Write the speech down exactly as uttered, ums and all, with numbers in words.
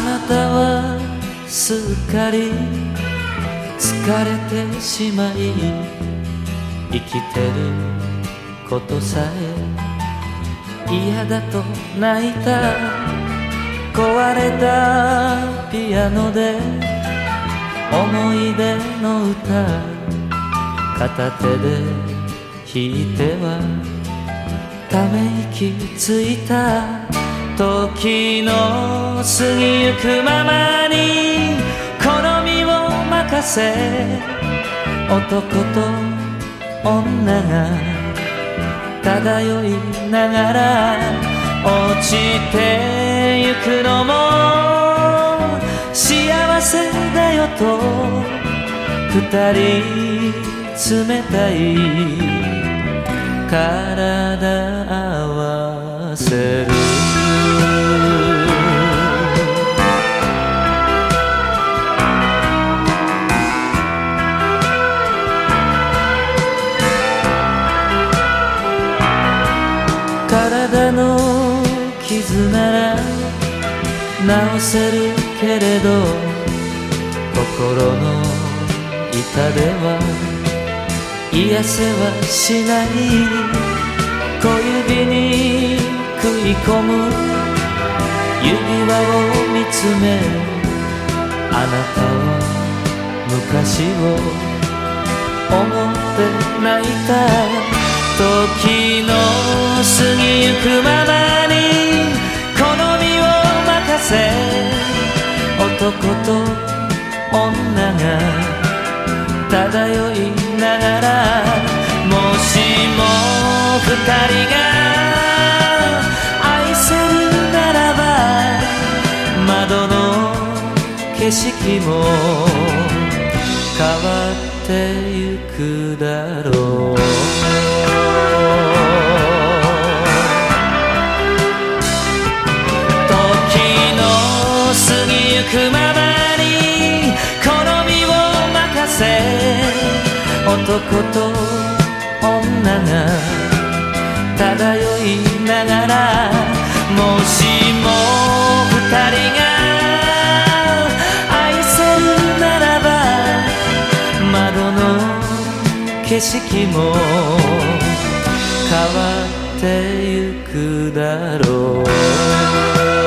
なたはすっかり疲れてしまい、生きてることさえ嫌だと泣いた。壊れたピアノで思い出の歌、片手で弾いてはため息ついた。時の過ぎゆくままに好みを任せ、男と女が漂いながら落ちてゆくのも幸せだよと、二人冷たい体合わせる。体の傷なら治せるけれど、心の痛では癒せはしない。小指に食い込む指輪を見つめ、あなたは昔を思って泣いた。時の過ぎゆくままに好みを任せ、男と女が漂いながら、もしも二人が愛せるならば、窓の景色も変わってゆくだろう。過ぎゆくままに好みを任せ、男と女が漂いながら、もしも二人が愛せるならば、窓の景色も変わってゆくだろう。